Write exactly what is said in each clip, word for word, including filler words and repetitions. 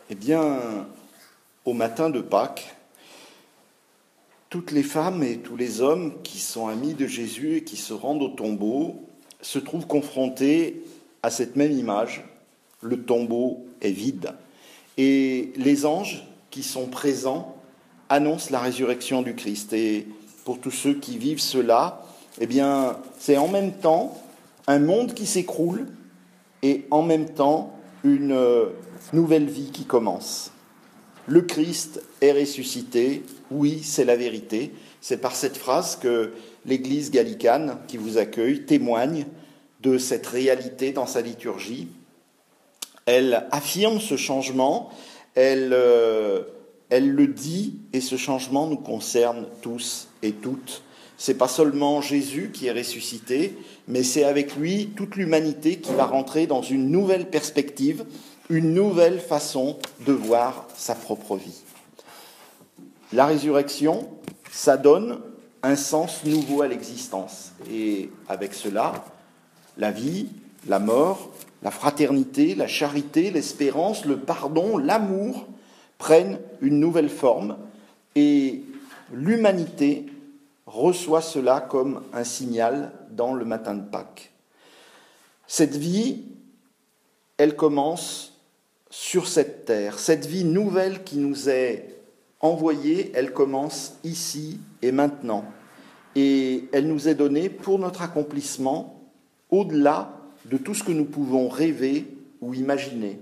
Eh bien, au matin de Pâques, toutes les femmes et tous les hommes qui sont amis de Jésus et qui se rendent au tombeau se trouvent confrontés à cette même image. Le tombeau est vide. Et les anges qui sont présents annoncent la résurrection du Christ. Et pour tous ceux qui vivent cela, eh bien, c'est en même temps un monde qui s'écroule et en même temps une nouvelle vie qui commence. Le Christ est ressuscité, oui, c'est la vérité. C'est par cette phrase que l'Église gallicane qui vous accueille témoigne de cette réalité dans sa liturgie. Elle affirme ce changement, elle, euh, elle le dit, et ce changement nous concerne tous et toutes. C'est pas seulement Jésus qui est ressuscité, mais c'est avec lui toute l'humanité qui va rentrer dans une nouvelle perspective, une nouvelle façon de voir sa propre vie. La résurrection, ça donne un sens nouveau à l'existence. Et avec cela, la vie, la mort, la fraternité, la charité, l'espérance, le pardon, l'amour prennent une nouvelle forme et l'humanité reçoit cela comme un signal dans le matin de Pâques. Cette vie, elle commence sur cette terre. Cette vie nouvelle qui nous est envoyée, elle commence ici et maintenant. Et elle nous est donnée pour notre accomplissement au-delà de tout ce que nous pouvons rêver ou imaginer.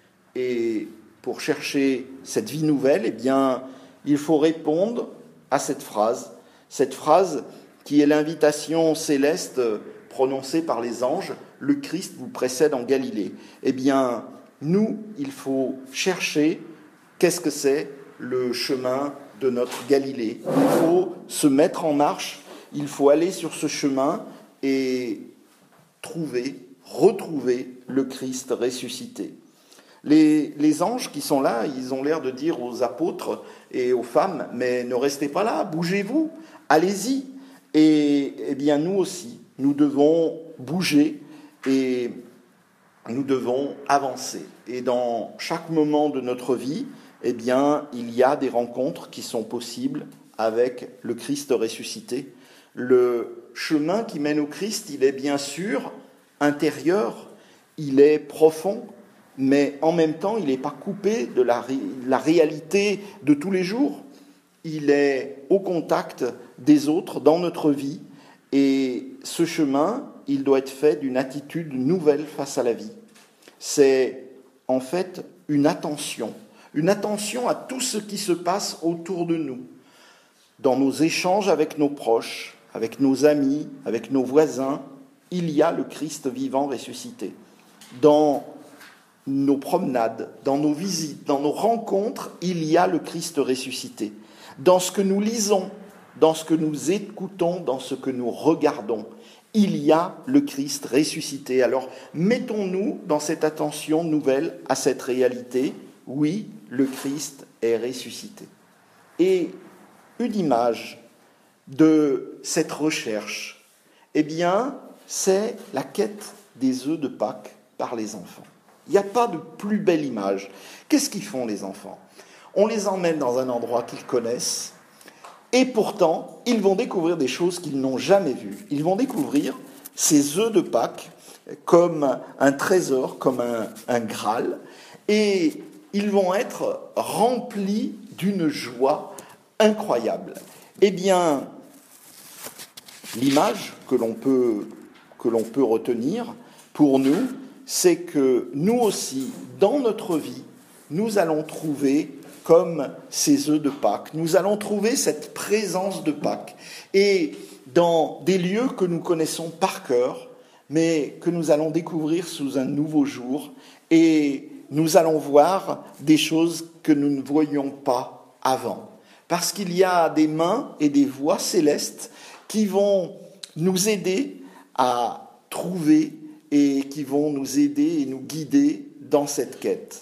Et pour chercher cette vie nouvelle, eh bien, il faut répondre à cette phrase, cette phrase qui est l'invitation céleste prononcée par les anges, « Le Christ vous précède en Galilée ». Eh bien, nous, il faut chercher qu'est-ce que c'est le chemin de notre Galilée. Il faut se mettre en marche, il faut aller sur ce chemin et trouver, retrouver le Christ ressuscité. Les, les anges qui sont là, ils ont l'air de dire aux apôtres et aux femmes, mais ne restez pas là, bougez-vous, allez-y. Et eh bien nous aussi, nous devons bouger et nous devons avancer. Et dans chaque moment de notre vie, eh bien, il y a des rencontres qui sont possibles avec le Christ ressuscité. Le chemin qui mène au Christ, il est bien sûr intérieur, il est profond, mais en même temps, il n'est pas coupé de la, ré- la réalité de tous les jours. Il est au contact des autres dans notre vie, et ce chemin, il doit être fait d'une attitude nouvelle face à la vie. C'est en fait une attention, une attention à tout ce qui se passe autour de nous, dans nos échanges avec nos proches, avec nos amis, avec nos voisins. Il y a le Christ vivant ressuscité. Dans nos promenades, dans nos visites, dans nos rencontres, il y a le Christ ressuscité. Dans ce que nous lisons, dans ce que nous écoutons, dans ce que nous regardons, il y a le Christ ressuscité. Alors, mettons-nous dans cette attention nouvelle à cette réalité. Oui, le Christ est ressuscité. Et une image de cette recherche, eh bien, c'est la quête des œufs de Pâques par les enfants. Il n'y a pas de plus belle image. Qu'est-ce qu'ils font, les enfants ? On les emmène dans un endroit qu'ils connaissent, et pourtant, ils vont découvrir des choses qu'ils n'ont jamais vues. Ils vont découvrir ces œufs de Pâques comme un trésor, comme un, un Graal, et ils vont être remplis d'une joie incroyable. Eh bien, l'image que l'on peut, que l'on peut retenir pour nous, c'est que nous aussi, dans notre vie, nous allons trouver comme ces œufs de Pâques. Nous allons trouver cette présence de Pâques. Et dans des lieux que nous connaissons par cœur, mais que nous allons découvrir sous un nouveau jour, et nous allons voir des choses que nous ne voyions pas avant. Parce qu'il y a des mains et des voix célestes qui vont nous aider à trouver et qui vont nous aider et nous guider dans cette quête.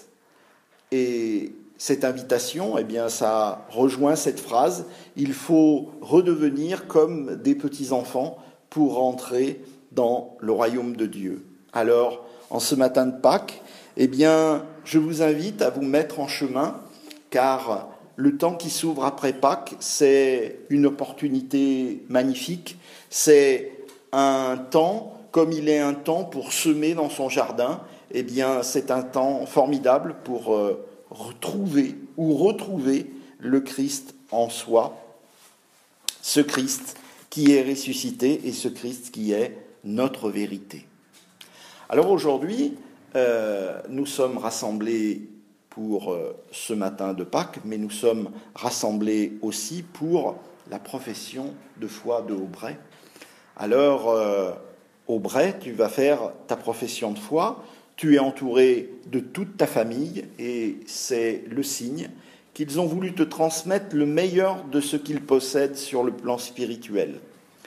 Et cette invitation, eh bien, ça rejoint cette phrase, il faut redevenir comme des petits-enfants pour rentrer dans le royaume de Dieu. Alors, en ce matin de Pâques, eh bien, je vous invite à vous mettre en chemin, car le temps qui s'ouvre après Pâques, c'est une opportunité magnifique. C'est un temps, comme il est un temps pour semer dans son jardin, eh bien, c'est un temps formidable pour euh, retrouver ou retrouver le Christ en soi, ce Christ qui est ressuscité et ce Christ qui est notre vérité. Alors aujourd'hui, euh, nous sommes rassemblés pour euh, ce matin de Pâques, mais nous sommes rassemblés aussi pour la profession de foi de Aubray. Alors, euh, Aubray, tu vas faire ta profession de foi, tu es entouré de toute ta famille et c'est le signe qu'ils ont voulu te transmettre le meilleur de ce qu'ils possèdent sur le plan spirituel.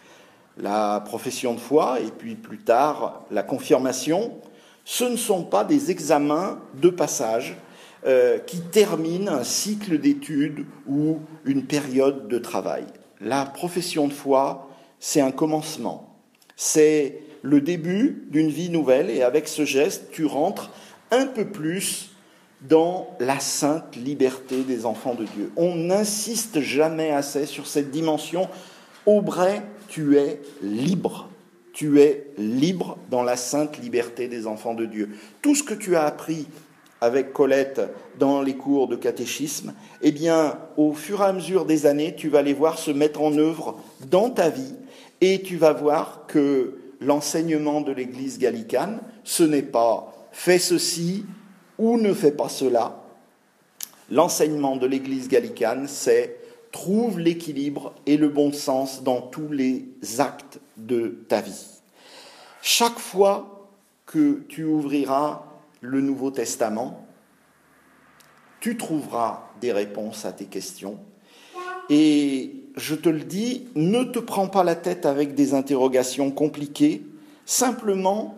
La profession de foi et puis plus tard la confirmation, ce ne sont pas des examens de passage euh, qui terminent un cycle d'études ou une période de travail. La profession de foi, c'est un commencement, c'est le début d'une vie nouvelle et avec ce geste, tu rentres un peu plus dans la sainte liberté des enfants de Dieu. On n'insiste jamais assez sur cette dimension. Aubray, tu es libre. Tu es libre dans la sainte liberté des enfants de Dieu. Tout ce que tu as appris avec Colette dans les cours de catéchisme, eh bien, au fur et à mesure des années, tu vas les voir se mettre en œuvre dans ta vie et tu vas voir que l'enseignement de l'Église gallicane, ce n'est pas « fais ceci » ou « ne fais pas cela ». L'enseignement de l'Église gallicane, c'est « trouve l'équilibre et le bon sens dans tous les actes de ta vie ». Chaque fois que tu ouvriras le Nouveau Testament, tu trouveras des réponses à tes questions. Et je te le dis, ne te prends pas la tête avec des interrogations compliquées, simplement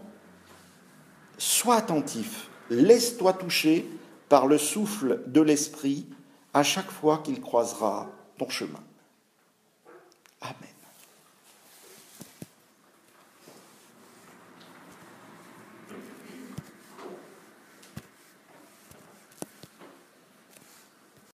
sois attentif, laisse-toi toucher par le souffle de l'Esprit à chaque fois qu'il croisera ton chemin. Amen.